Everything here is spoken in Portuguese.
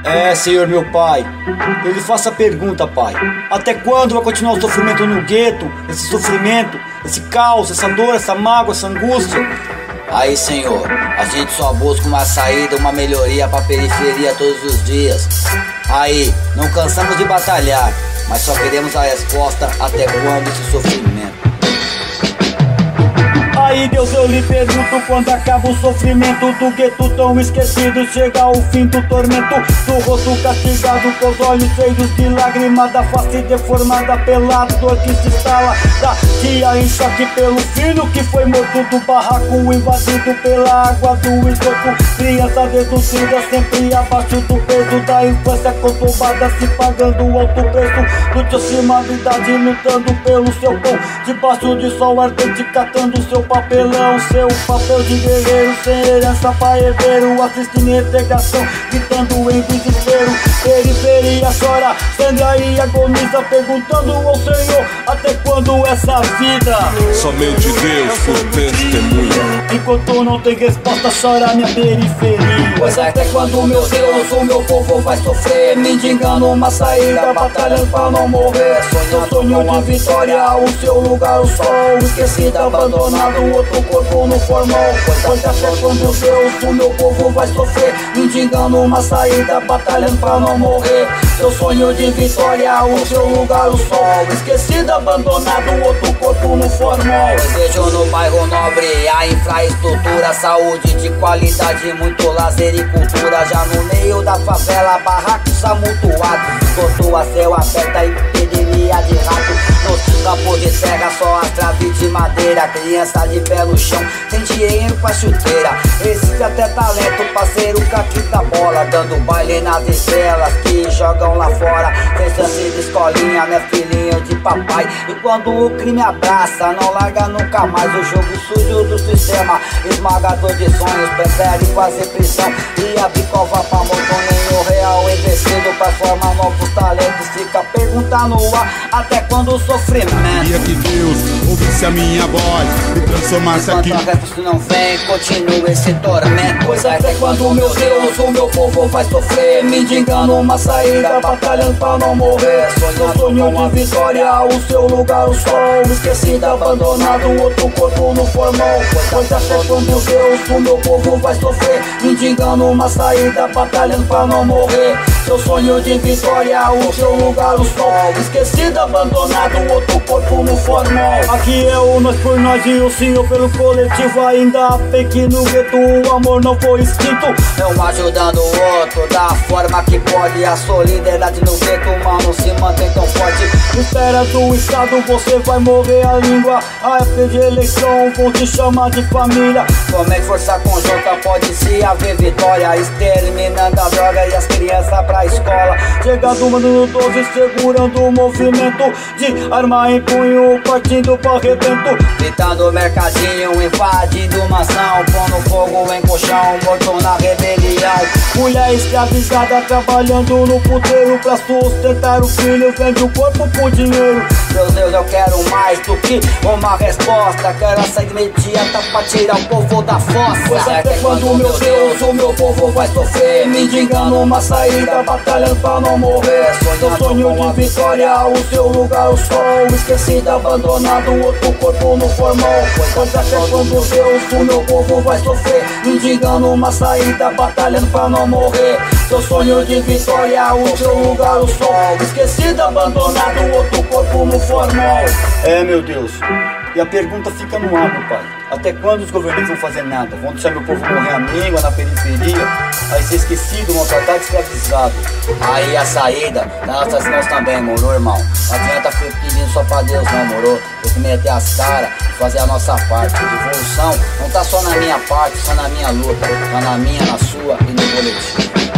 Senhor meu pai, eu lhe faço a pergunta, pai. Até quando vai continuar o sofrimento no gueto? Esse sofrimento, esse caos, essa dor, essa mágoa, essa angústia? Aí, Senhor, a gente só busca uma saída, uma melhoria pra periferia todos os dias. Aí, não cansamos de batalhar, mas só queremos a resposta até quando esse sofrimento. Aí Deus, eu lhe pergunto, quando acaba o sofrimento do gueto tão esquecido, chega o fim do tormento, do rosto castigado, com os olhos cheios de lágrimas, da face deformada pela dor que se instala, da tia em choque pelo filho que foi morto, do barraco invadido pela água do esgoto, criança deduzida sempre abaixo do peso da infância conturbada, se pagando alto preço do teu cima de idade, lutando pelo seu pão, debaixo de sol ardente, catando seu papelão, seu papel de guerreiro, sem herança pra herdeiro, assistindo integração, gritando em desespero, periferia chora, sangra e agoniza, perguntando ao Senhor, até quando essa vida? Somente Deus por testemunha. Enquanto não tem resposta, chora minha periferia. Pois até quando, meu Deus, o meu povo vai sofrer, mendigando uma saída, batalhando pra não morrer, sonho de vitória, o seu lugar, o sol, esquecido, abandonado, outro corpo no formol. Pois até quando, meu Deus, o meu povo vai sofrer, mendigando uma saída, batalhando pra não morrer, seu sonho de vitória, o seu lugar, o sol, esquecido, abandonado, outro corpo no formol. Eu vejo no bairro nobre a infraestrutura, saúde de qualidade, muito lazer e cultura. Já no meio da favela, barracos amontoados, esgoto a céu aberto e epidemia de rato. Nos campos de terra, só as traves de madeira, criança de pé no chão, sem dinheiro pra chuteira. Existe até talento pra ser o caqui da bola, dando baile nas estrelas que jogam lá fora. Tem chance de escolinha, né, filhinho de papai. E quando o crime abraça, não larga nunca mais. O jogo sujo do sistema, esmagador de sonhos, prefere fazer prisão e abrir cova pra motor. O real investido pra formar novos talentos, fica perguntando no ar, até quando o sofrimento? Queria que Deus ouvisse a minha voz e transformasse aqui. Enquanto a resposta não vem, continua esse tormento. Pois até quando, meu Deus, o meu povo vai sofrer, mendigando uma saída, batalhando pra não morrer, sonho de vitória, o seu lugar, o sol, esquecido, abandonado, outro corpo no formol. Pois até quando, meu Deus, o meu povo vai sofrer, mendigando uma saída, batalhando pra não morrer, seu sonho de vitória, o seu lugar, o sol, esquecido, abandonado, outro corpo no formol. Aqui é o nós por nós e o senhor pelo coletivo. Ainda há fake no gueto, o amor não foi extinto. É um ajudando o outro da forma que pode. A solidariedade no gueto, mano, se mantém tão forte. Espera do estado, você vai morrer a língua. A época de eleição, vão te chamar de família. Somente força conjunta pode se haver vitória, exterminando a droga e as crianças pra escola. Chegando mano no 12, segurando o movimento, de arma em punho, partindo pra arrebento. Gritando mercadinho, invadindo mansão, pondo fogo em colchão, morto na rebelião. Mulher escravizada, trabalhando no puteiro pra sustentar o filho, vende o corpo por dinheiro. Meu Deus, eu quero mais do que uma resposta, quero a saída imediata pra tirar o povo da fossa. Pois até quando, meu Deus, o meu povo vai sofrer, mendigando uma saída, batalhando pra não morrer, sonho de vitória, o seu lugar, o sol, esquecido, abandonado, outro corpo no formol. Pois até quando, Deus, o meu povo vai sofrer, mendigando uma saída, batalhando pra não morrer, seu sonho de vitória, o seu lugar, o sol, esquecido, abandonado, outro corpo no formol. Meu Deus, e a pergunta fica no ar, meu pai. Até quando os governantes vão fazer nada? Vão deixar meu povo morrer à míngua na periferia, aí ser esquecido, maltratado, escravizado. Aí a saída, nas nossas mãos também, moro, irmão? Não adianta ficar pedindo só pra Deus, não, moro? Tem que meter as caras e fazer a nossa parte. Evolução não tá só na minha parte, só na minha luta, tá na minha, na sua e no coletivo.